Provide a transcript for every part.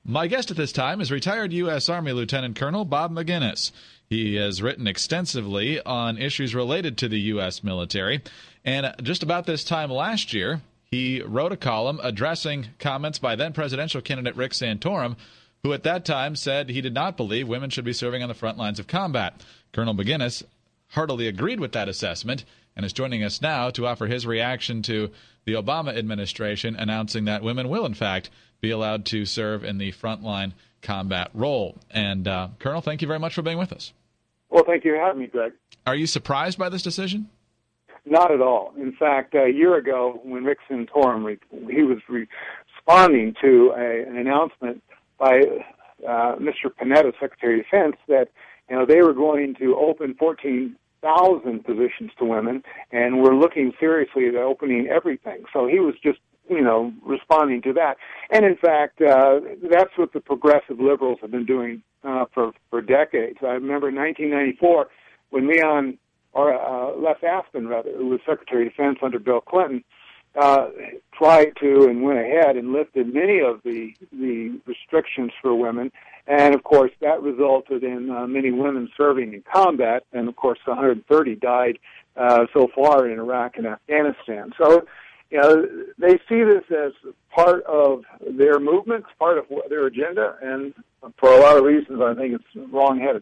My guest at this time is retired U.S. Army Lieutenant Colonel Bob Maginnis. He has written extensively on issues related to the U.S. military, and just about this time last year, he wrote a column addressing comments by then-presidential candidate Rick Santorum, who at that time said he did not believe women should be serving on the front lines of combat. Colonel Maginnis heartily agreed with that assessment and is joining us now to offer his reaction to the Obama administration announcing that women will, in fact, be allowed to serve in the frontline combat role. And, Colonel, thank you very much for being with us. Well, thank you for having me, Greg. Are you surprised by this decision? Not at all. In fact, a year ago, when Rick Santorum, he was responding to an announcement by Mr. Panetta, Secretary of Defense, that they were going to open 14,000 positions to women, and we're looking seriously at opening everything. So he was just responding to that. And in fact, that's what the progressive liberals have been doing for decades. I remember in 1994 when Leon, or Les Aspin, rather, who was Secretary of Defense under Bill Clinton, tried to and went ahead and lifted many of the restrictions for women. And, of course, that resulted in many women serving in combat. And, of course, 130 died so far in Iraq and Afghanistan. So, they see this as part of their movement, part of their agenda, and for a lot of reasons, I think it's wrong-headed.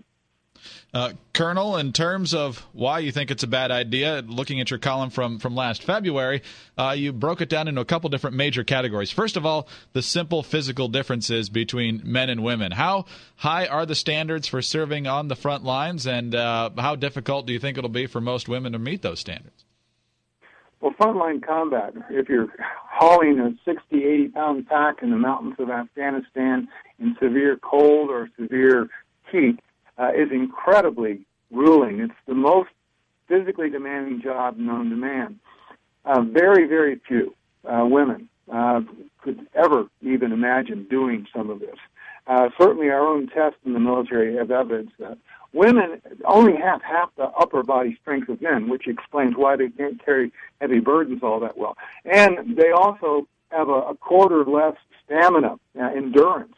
Colonel, in terms of why you think it's a bad idea, looking at your column from last February, you broke it down into a couple different major categories. First of all, the simple physical differences between men and women. How high are the standards for serving on the front lines, and how difficult do you think it'll be for most women to meet those standards? Well, frontline combat, if you're hauling a 60, 80-pound pack in the mountains of Afghanistan in severe cold or severe heat, is incredibly grueling. It's the most physically demanding job known to man. Very, very few women could ever even imagine doing some of this. Certainly our own tests in the military have evidence that women only have half the upper body strength of men, which explains why they can't carry heavy burdens all that well. And they also have a quarter less stamina, endurance.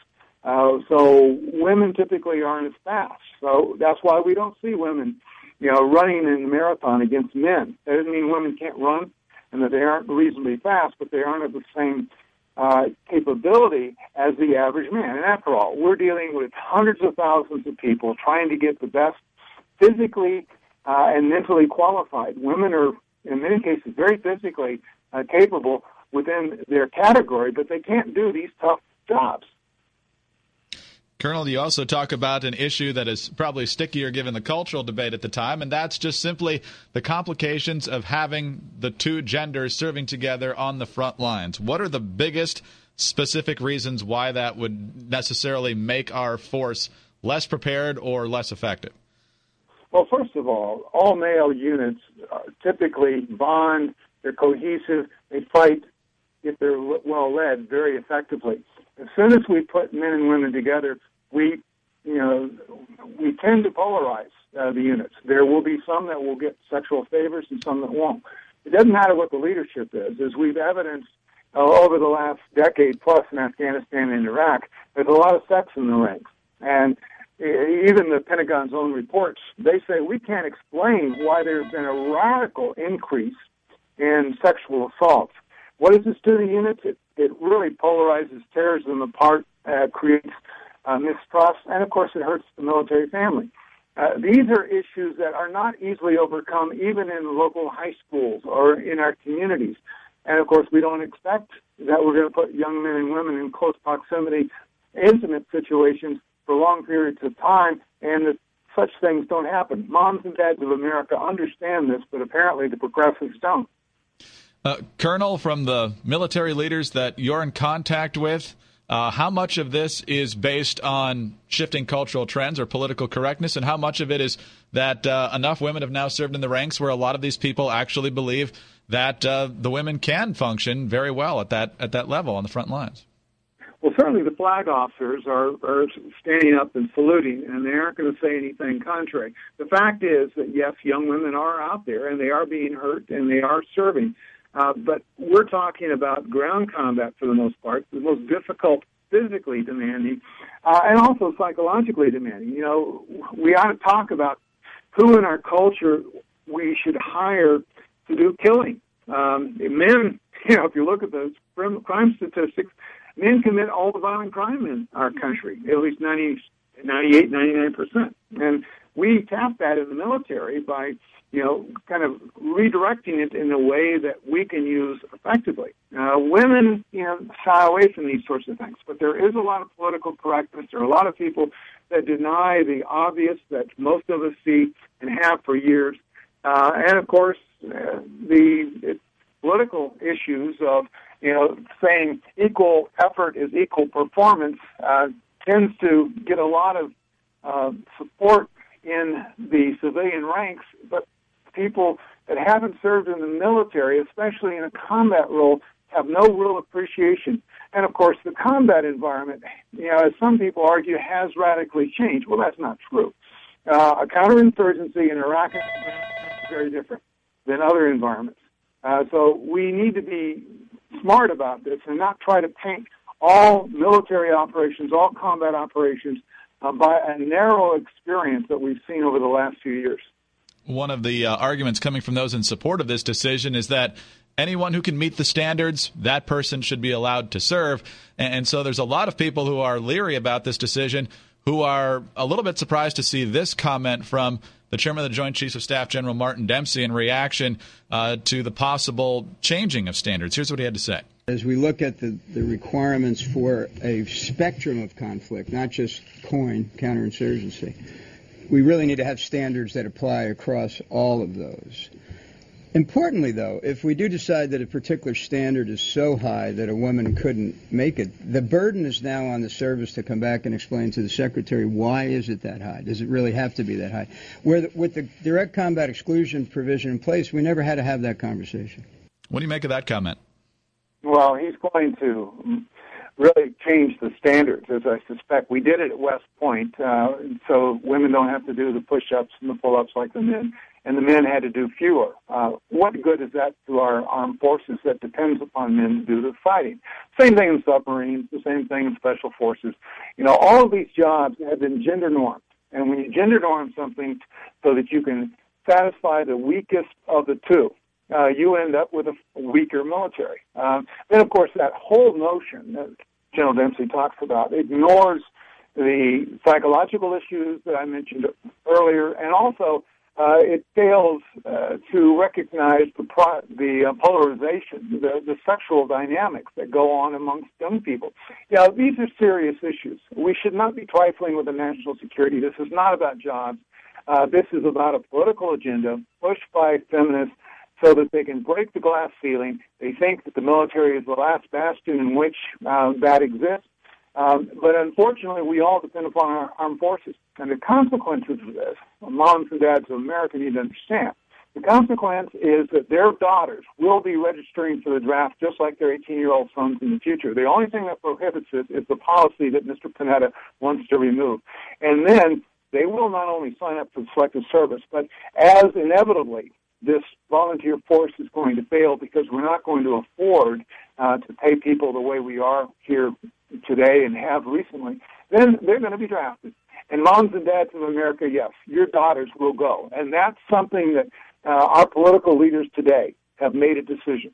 So women typically aren't as fast. So that's why we don't see women, running in a marathon against men. That doesn't mean women can't run and that they aren't reasonably fast, but they aren't of the same capability as the average man. And after all, we're dealing with hundreds of thousands of people trying to get the best physically and mentally qualified. Women are, in many cases, very physically capable within their category, but they can't do these tough jobs. Colonel, you also talk about an issue that is probably stickier given the cultural debate at the time, and that's just simply the complications of having the two genders serving together on the front lines. What are the biggest specific reasons why that would necessarily make our force less prepared or less effective? Well, first of all male units typically bond, they're cohesive, they fight, if they're well led, very effectively. As soon as we put men and women together, we tend to polarize the units. There will be some that will get sexual favors and some that won't. It doesn't matter what the leadership is. As we've evidenced over the last decade plus in Afghanistan and Iraq, there's a lot of sex in the ranks. And even the Pentagon's own reports, they say we can't explain why there's been a radical increase in sexual assaults. What does this do to units? It really polarizes, tears them apart, creates mistrust, and of course it hurts the military family. These are issues that are not easily overcome even in local high schools or in our communities. And of course we don't expect that we're going to put young men and women in close proximity, intimate situations for long periods of time, and that such things don't happen. Moms and dads of America understand this, but apparently the progressives don't. Colonel, from the military leaders that you're in contact with, how much of this is based on shifting cultural trends or political correctness, and how much of it is that enough women have now served in the ranks where a lot of these people actually believe that the women can function very well at that level on the front lines? Well, certainly the flag officers are standing up and saluting, and they aren't going to say anything contrary. The fact is that, yes, young women are out there, and they are being hurt, and they are serving. But we're talking about ground combat for the most part, the most difficult physically demanding, and also psychologically demanding. We ought to talk about who in our culture we should hire to do killing. Men, if you look at those crime statistics, men commit all the violent crime in our country, at least 98, 99%. And we tap that in the military by, kind of redirecting it in a way that we can use effectively. Women, shy away from these sorts of things, but there is a lot of political correctness. There are a lot of people that deny the obvious that most of us see and have for years. And of course, the political issues of, saying equal effort is equal performance tends to get a lot of support in the civilian ranks, but people that haven't served in the military, especially in a combat role, have no real appreciation. And of course, the combat environment, as some people argue, has radically changed. Well, that's not true. A counterinsurgency in Iraq is very different than other environments. So we need to be smart about this and not try to paint all military operations, all combat operations, by a narrow experience that we've seen over the last few years. One of the arguments coming from those in support of this decision is that anyone who can meet the standards, that person should be allowed to serve. And so there's a lot of people who are leery about this decision, who are a little bit surprised to see this comment from the chairman of the Joint Chiefs of Staff, General Martin Dempsey, in reaction to the possible changing of standards. Here's what he had to say. As we look at the requirements for a spectrum of conflict, not just COIN, counterinsurgency, we really need to have standards that apply across all of those. Importantly, though, if we do decide that a particular standard is so high that a woman couldn't make it, the burden is now on the service to come back and explain to the Secretary, why is it that high? Does it really have to be that high? With the direct combat exclusion provision in place, we never had to have that conversation. What do you make of that comment? Well, he's going to really change the standards, as I suspect. We did it at West Point, so women don't have to do the push-ups and the pull-ups like the men, and the men had to do fewer. What good is that to our armed forces that depends upon men to do the fighting? Same thing in submarines, the same thing in special forces. All of these jobs have been gender normed, and when you gender norm something so that you can satisfy the weakest of the two, you end up with a weaker military. Then, of course, that whole notion that General Dempsey talks about ignores the psychological issues that I mentioned earlier, and also it fails to recognize the polarization, the sexual dynamics that go on amongst young people. These are serious issues. We should not be trifling with the national security. This is not about jobs. This is about a political agenda pushed by feminists so that they can break the glass ceiling. They think that the military is the last bastion in which that exists. But unfortunately, we all depend upon our armed forces. And the consequences of this, moms and dads of America need to understand, the consequence is that their daughters will be registering for the draft just like their 18-year-old sons in the future. The only thing that prohibits it is the policy that Mr. Panetta wants to remove. And then they will not only sign up for the selective service, but as inevitably this volunteer force is going to fail because we're not going to afford to pay people the way we are here today and have recently, then they're going to be drafted. And moms and dads of America, yes, your daughters will go. And that's something that our political leaders today have made a decision.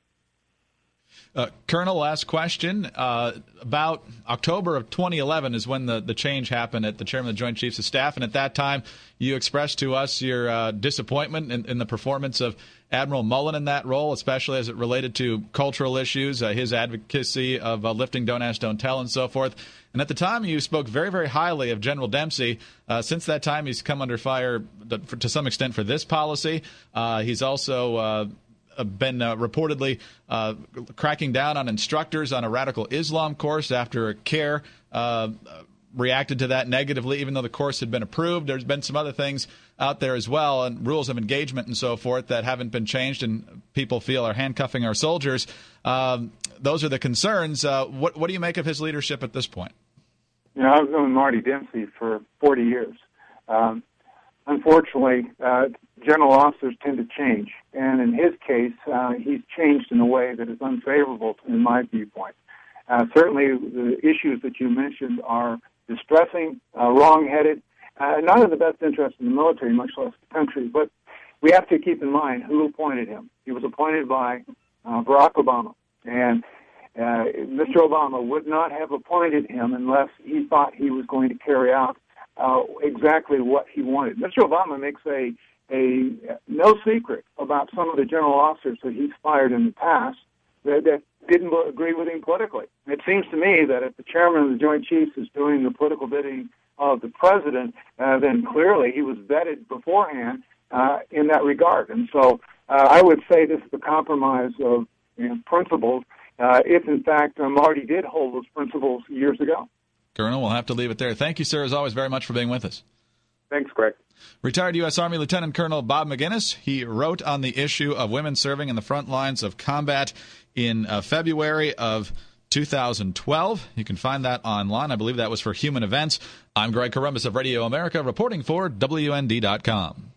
Colonel, last question. About October of 2011 is when the change happened at the chairman of the Joint Chiefs of Staff, and at that time you expressed to us your disappointment in the performance of Admiral Mullen in that role, especially as it related to cultural issues, his advocacy of lifting Don't Ask, Don't Tell, and so forth. And at the time, you spoke very, very highly of General Dempsey. Since that time, he's come under fire to some extent for this policy. He's also been reportedly cracking down on instructors on a radical Islam course after CARE reacted to that negatively, even though the course had been approved. There's been some other things out there as well, and rules of engagement and so forth that haven't been changed and people feel are handcuffing our soldiers. Those are the concerns. What do you make of his leadership at this point? I've known Marty Dempsey for 40 years. Unfortunately, general officers tend to change, and in his case, he's changed in a way that is unfavorable in my viewpoint. Certainly, the issues that you mentioned are distressing, wrong-headed, not in the best interest of the military, much less the country. But we have to keep in mind who appointed him. He was appointed by Barack Obama, and Mr. Obama would not have appointed him unless he thought he was going to carry out exactly what he wanted. Mr. Obama makes a no secret about some of the general officers that he's fired in the past that didn't agree with him politically. It seems to me that if the chairman of the Joint Chiefs is doing the political bidding of the president, then clearly he was vetted beforehand in that regard. And so I would say this is the compromise of principles, if in fact Marty did hold those principles years ago. Colonel, we'll have to leave it there. Thank you, sir, as always, very much for being with us. Thanks, Greg. Retired U.S. Army Lieutenant Colonel Bob Maginnis. He wrote on the issue of women serving in the front lines of combat in February of 2012. You can find that online. I believe that was for Human Events. I'm Greg Corombos of Radio America, reporting for WND.com.